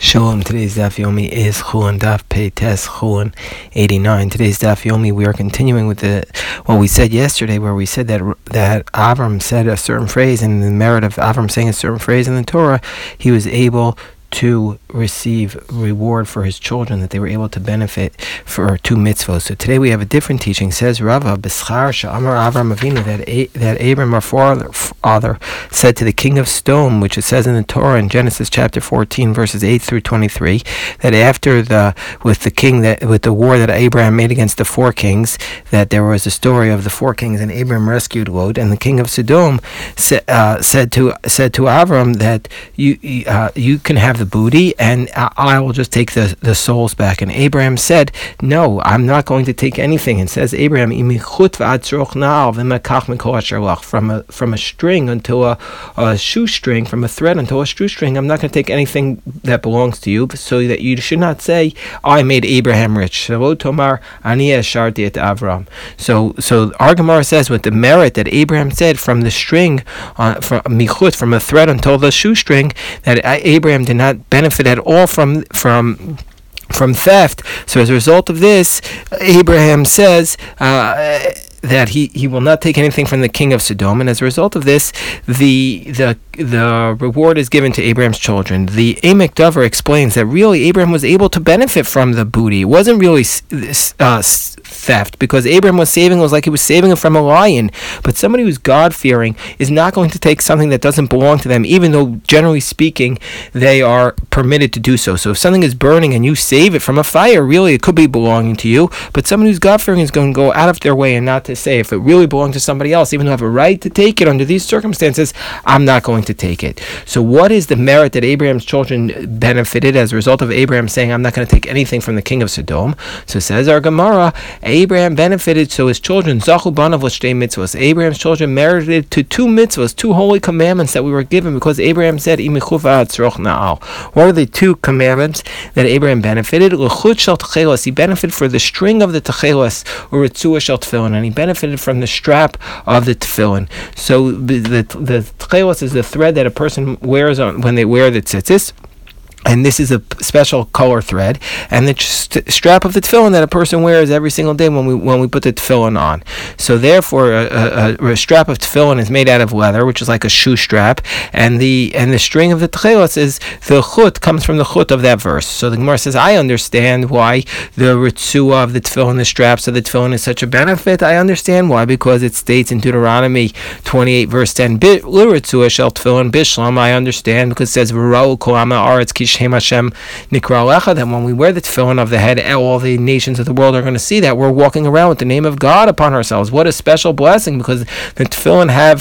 Shalom. Today's Daf Yomi is Chulin Daf Pei Tes Chulin 89. Today's Daf Yomi, we are continuing with what we said yesterday, where we said that Avram said a certain phrase, and the merit of Avram saying a certain phrase in the Torah, he was able to receive reward for his children, that they were able to benefit for two mitzvos. So today we have a different teaching. Says Rava B'schar Sha'amar Avram Avinu, that Abram, our father, said to the king of Stone, which it says in the Torah in Genesis chapter 14 verses 8 through 23, that after the war that Abraham made against the four kings, that there was a story of the four kings, and Abraham rescued Lot, and the king of Sodom said to Avram that you can have the booty, and I will just take the souls back. And Abraham said, no, I'm not going to take anything. And says Abraham, from a string until a shoestring, from a thread until a shoestring, I'm not going to take anything that belongs to you, so that you should not say, I made Abraham rich. So our Gemara says, with the merit that Abraham said, from the string, from a thread until the shoestring, that Abraham did not benefit at all from theft. So as a result of this, Abraham says that he will not take anything from the king of Sodom, and as a result of this, the reward is given to Abraham's children. The Emek Dover explains that really Abraham was able to benefit from the booty. It wasn't really theft, because Abraham was like he was saving it from a lion. But somebody who's God-fearing is not going to take something that doesn't belong to them, even though generally speaking they are permitted to do so. So if something is burning and you save it from a fire, really it could be belonging to you, but somebody who's God-fearing is going to go out of their way and not to say, if it really belonged to somebody else, even though I have a right to take it under these circumstances, I'm not going to take it. So what is the merit that Abraham's children benefited as a result of Abraham saying, I'm not going to take anything from the king of Sodom? So says our Gemara, Abraham benefited, so his children, Zachu banav l'shtei mitzvos, Abraham's children merited to two mitzvos, two holy commandments that we were given, because Abraham said, what are the two commandments that Abraham benefited? He benefited for the string of the techelos, or ritzua shel tefillin, and he benefited from the strap of the tefillin. So the techelos is the thread that a person wears on when they wear the tzitzis, and this is a special color thread, and the strap of the tefillin that a person wears every single day when we put the tefillin on. So therefore, a strap of tefillin is made out of leather, which is like a shoe strap, and the string of the techelos is the chut, comes from the chut of that verse. So the Gemara says, I understand why the ritzua of the tefillin, the straps of the tefillin, is such a benefit. I understand why, because it states in Deuteronomy 28 verse 10, L'ritzua shel tefillin bishlam. I understand because it says, V'ra'u kol ha'am ha'aretz ki Shem Hashem nikra lecha, that when we wear the tefillin of the head, all the nations of the world are going to see that we're walking around with the name of God upon ourselves. What a special blessing, because the tefillin have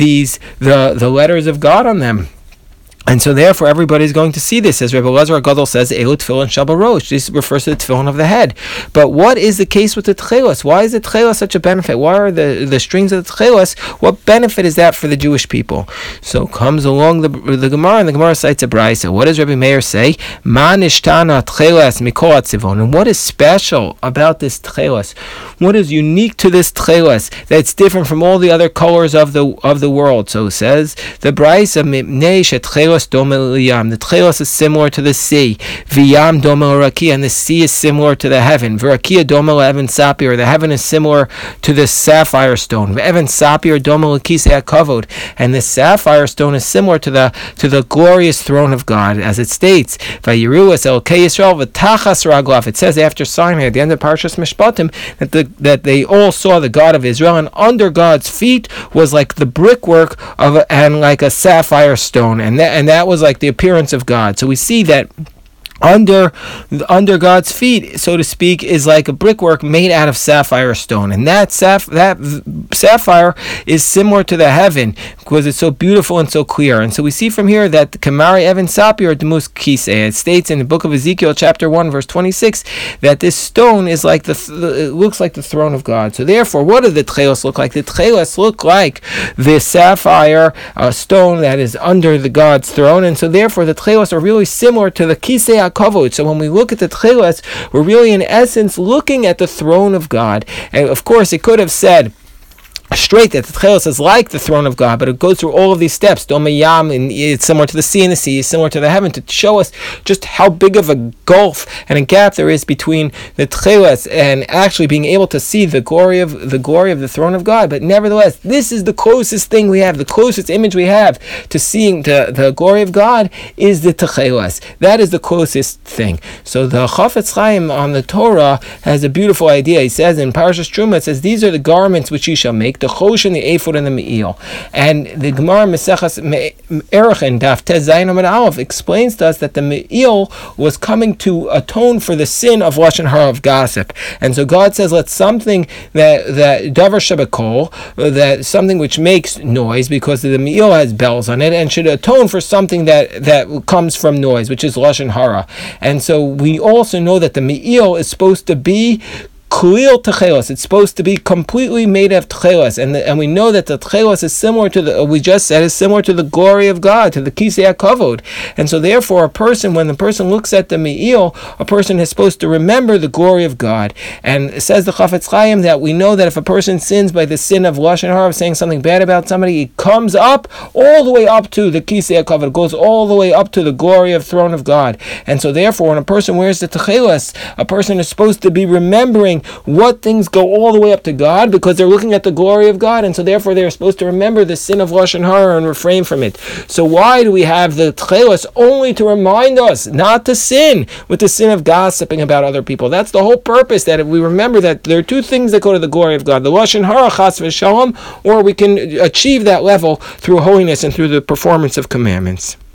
the letters of God on them. And so therefore everybody's going to see this. As Rebbe Elazar Gadol says, Elu tefillin shel barosh. This refers to the tefillin of the head. But what is the case with the techelos? Why is the techelos such a benefit? Why are the strings of the techelos? What benefit is that for the Jewish people? So comes along the Gemara, and the Gemara cites a brayso. What does Rebbe Meir say? Ma nishtana techelos mikol hatzivon. And what is special about this techelos? What is unique to this techelos that's different from all the other colors of the world? So it says the brayso, mipnei shetechelos dome l'yam. The techelos is similar to the sea. V'yam dome l'rakia, and the sea is similar to the heaven. V'rakia dome l'evan sapir, the heaven is similar to the sapphire stone. V'evan sapir dome l'kisei hakavod, and the sapphire stone is similar to the glorious throne of God, as it states. Vayiru es elokei Yisrael v'tachas raglav. It says after Sinai at the end of Parshas Mishpatim that they all saw the God of Israel, and under God's feet was like the brickwork and like a sapphire stone, and that was like the appearance of God. So we see that under God's feet, so to speak, is like a brickwork made out of sapphire stone, and that sapphire is similar to the heaven because it's so beautiful and so clear. And so we see from here that Kamari Evan Sapir Demus Kisei. It states in the book of Ezekiel, chapter 1, verse 26, that this stone is like it looks like the throne of God. So therefore, what do the techelos look like? The techelos look like the sapphire stone that is under the God's throne, and so therefore the techelos are really similar to the Kisei kavod. So when we look at the techelos, we're really in essence looking at the throne of God. And of course, it could have said straight, that the Tchelos is like the throne of God, but it goes through all of these steps. Domayam, and it's similar to the sea, and the sea is similar to the heaven, to show us just how big of a gulf and a gap there is between the Tchelos and actually being able to see the glory of the throne of God. But nevertheless, this is the closest thing we have, the closest image we have to seeing the glory of God is the Tchelos. That is the closest thing. So the Chafetz Chaim on the Torah has a beautiful idea. He says in Parashas Truma, it says, these are the garments which ye shall make, the choshen, the ephod, and the me'il. And the Gemara Meseches Erechim Daf Tez Zayin Amud Aleph explains to us that the me'il was coming to atone for the sin of lashon hara, of gossip. And so God says, let something that davar shebekol, that something which makes noise, because the me'il has bells on it, and should atone for something that comes from noise, which is lashon hara. And so we also know that the me'il is supposed to be Kulil Tchelos. It's supposed to be completely made of Tchelos, and we know that the Tchelos is similar to is similar to the glory of God, to the Kisei HaKavod. And so therefore, when the person looks at the Me'il, a person is supposed to remember the glory of God. And it says the Chafetz Chaim that we know that if a person sins by the sin of lashon hara, of saying something bad about somebody, it comes up all the way up to the Kisei HaKavod. It goes all the way up to the glory of throne of God. And so therefore, when a person wears the Tchelos, a person is supposed to be remembering what things go all the way up to God, because they're looking at the glory of God, and so therefore they're supposed to remember the sin of lashon hara and refrain from it. So why do we have the Tchelos? Only to remind us not to sin with the sin of gossiping about other people. That's the whole purpose, that if we remember that there are two things that go to the glory of God, the lashon hara, chas v'shalom, or we can achieve that level through holiness and through the performance of commandments.